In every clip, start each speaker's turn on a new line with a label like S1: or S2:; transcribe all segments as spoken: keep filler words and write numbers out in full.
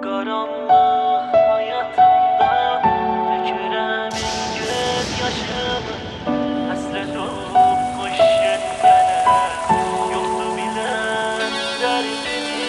S1: karanlık hayatımda dökürəm göz yaşımı. Hasret olup koşun gene yoktu bilen derdimi.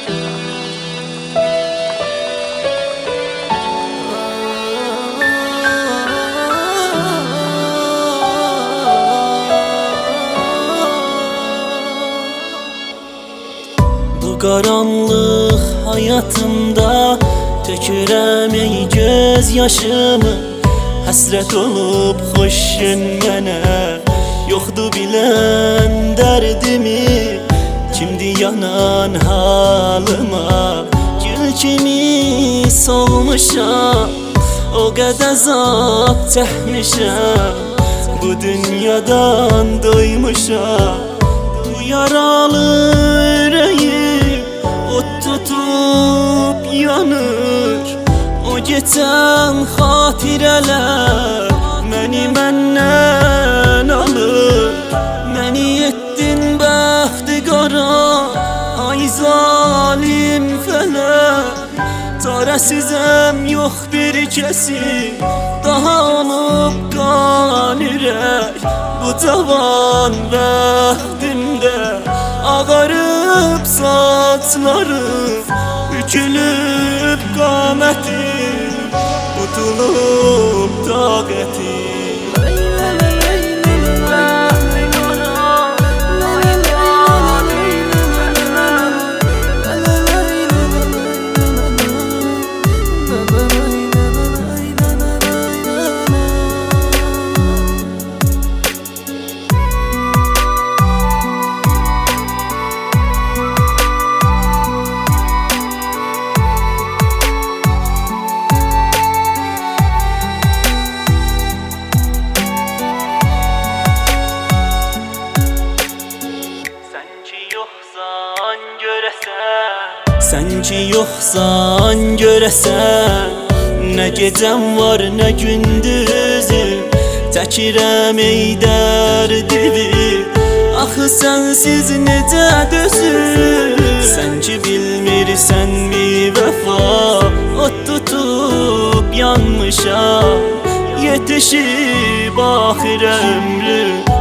S1: Bu karanlık hayatımda tökürəm ey göz yaşımı. Hasret olup hoşun gene yoktu bilen derdimi. Şimdi yanan halıma gül kimi solmuşam. O kadar zat çəkmişəm, bu dünyadan doymuşam. Bu yaralı yüreğim ot tutup yanır. O geçen hatireler məni məndən alır. Məni etdin bəxti qara, ay zalim fələk. Çarəsizəm, yox bir kəsi daha olub qan ürək. Bu cavan bəxtimdə ağarıb saçlarım, bükülüb qamətim, tutulub taqətim. Sen ki yoxsan görəsən, nə gecəm var, nə gündüzüm. Çəkirəm ey dərdimi, axı sənsiz necə dözüm. Sən ki bilmirsən mi vəfa, ot tutub yanmışam. Yetişib axirə ömrüm,